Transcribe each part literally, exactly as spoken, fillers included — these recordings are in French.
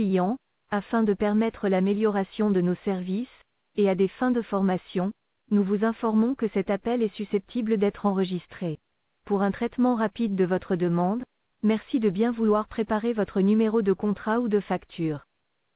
client, afin de permettre l'amélioration de nos services, et à des fins de formation, nous vous informons que cet appel est susceptible d'être enregistré. Pour un traitement rapide de votre demande, merci de bien vouloir préparer votre numéro de contrat ou de facture.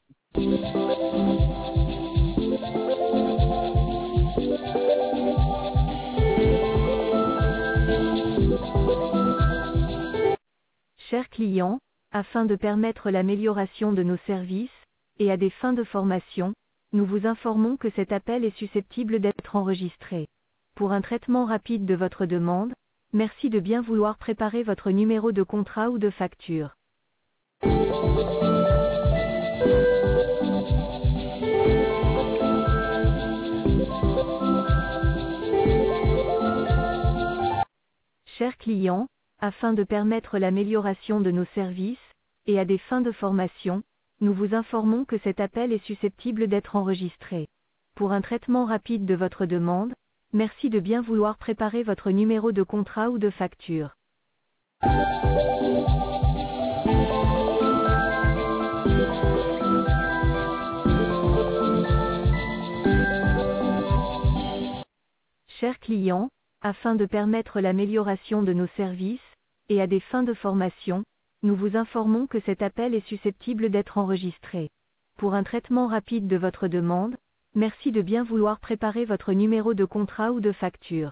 Chers clients, afin de permettre l'amélioration de nos services, et à des fins de formation, nous vous informons que cet appel est susceptible d'être enregistré. Pour un traitement rapide de votre demande, merci de bien vouloir préparer votre numéro de contrat ou de facture. Chers clients, afin de permettre l'amélioration de nos services, et à des fins de formation, nous vous informons que cet appel est susceptible d'être enregistré. Pour un traitement rapide de votre demande, merci de bien vouloir préparer votre numéro de contrat ou de facture. Chers clients, afin de permettre l'amélioration de nos services, et à des fins de formation, nous vous informons que cet appel est susceptible d'être enregistré. Pour un traitement rapide de votre demande, merci de bien vouloir préparer votre numéro de contrat ou de facture.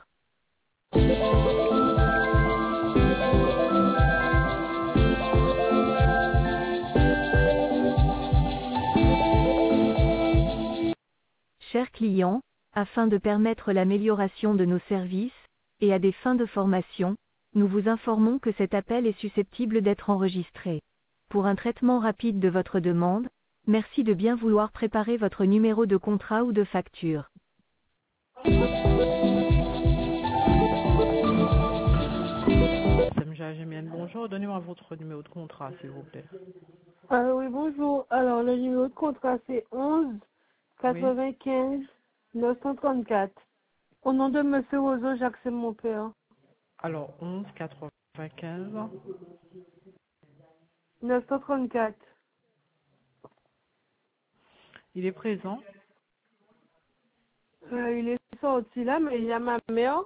Chers clients, afin de permettre l'amélioration de nos services, et à des fins de formation, nous vous informons que cet appel est susceptible d'être enregistré. Pour un traitement rapide de votre demande, merci de bien vouloir préparer votre numéro de contrat ou de facture. Samja Gémienne, bonjour. Donnez-moi votre numéro de contrat, s'il vous plaît. Ah oui, bonjour. Alors, le numéro de contrat, c'est onze quatre-vingt-quinze neuf cent trente-quatre. Au nom de Monsieur Roseau, j'accepte mon père. Alors, onze quatre-vingt-quinze neuf cent trente-quatre. Il est présent. Euh, il est sorti là, mais il y a ma mère.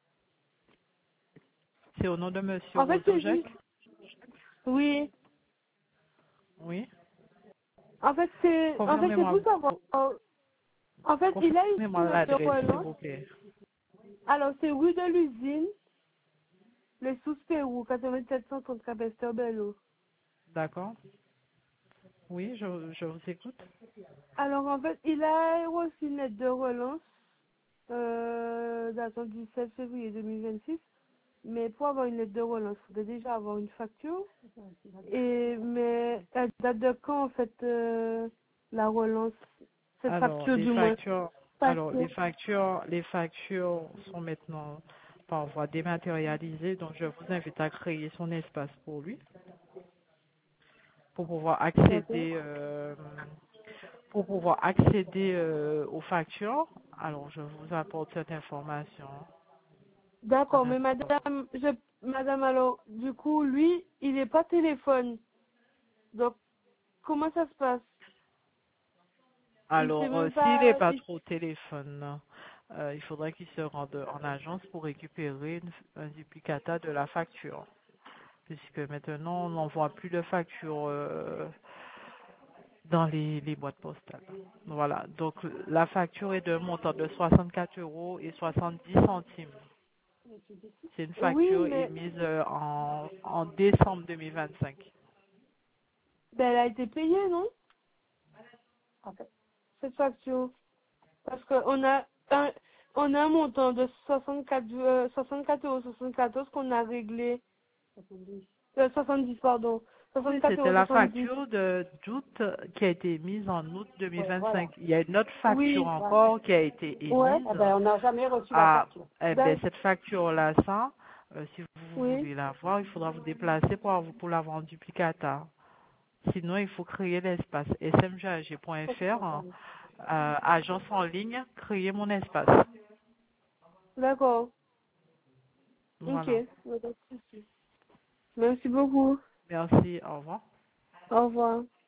C'est au nom de Monsieur En fait, Roseau c'est Jacques. juste... Oui. Oui. En fait, c'est en fait, c'est Confirmez-moi pour savoir. En fait, il a une confirmez-moi note de l'adresse, s'il relance. vous plaît. Alors, c'est rue de l'usine, le sous-Pérou, quatre-vingt-sept cent trente Capesterre-Bello. D'accord. Oui, je, je vous écoute. Alors, en fait, il a reçu une lettre de relance euh, datant du sept février deux mille vingt-six. Mais pour avoir une lettre de relance, il faudrait déjà avoir une facture. Et mais elle date de quand, en fait, euh, la relance, cette Alors, facture les du moins? factures, Parce alors que, les factures, les factures sont maintenant par voie dématérialisée, donc je vous invite à créer son espace pour lui, pour pouvoir accéder, euh, pour pouvoir accéder euh, aux factures. Alors, je vous apporte cette information. d'accord, Un mais instant. madame, je, madame, alors, du coup, lui, il n'est pas téléphone. Donc, comment ça se passe? Il sait Alors, euh, même s'il n'est pas. pas il- trop au téléphone, euh, il faudrait qu'il se rende en agence pour récupérer une- un duplicata de la facture. Puisque maintenant, on n'envoie plus de facture euh, dans les, les boîtes postales. Voilà, donc la facture est d'un montant de soixante-quatre euros et soixante-dix centimes. C'est une Oui, facture mais émise euh, en, en décembre deux mille vingt-cinq. ben, elle a été payée, non? Cette facture. Parce qu'on a un, on a un montant de soixante-quatre, euh, soixante-quatre euros soixante-quatorze qu'on a réglé. Euh, soixante-dix, pardon. Oui, soixante-quatre c'était euros la soixante-dix. facture de d'août qui a été mise en août deux mille vingt-cinq. Il y a une autre facture Oui. encore qui a été Ouais. émise. Eh ben, on n'a jamais reçu la Ah, facture. eh ben, D'ac- cette facture-là, ça, euh, si vous Oui. voulez la voir, il faudra vous déplacer pour, avoir- pour l'avoir en duplicata. Sinon, il faut créer l'espace s m g a g point f r, hein, euh, agence en ligne, créer mon espace. D'accord. Ok. Voilà. Pas de souci. Merci beaucoup. Merci, au revoir. Au revoir.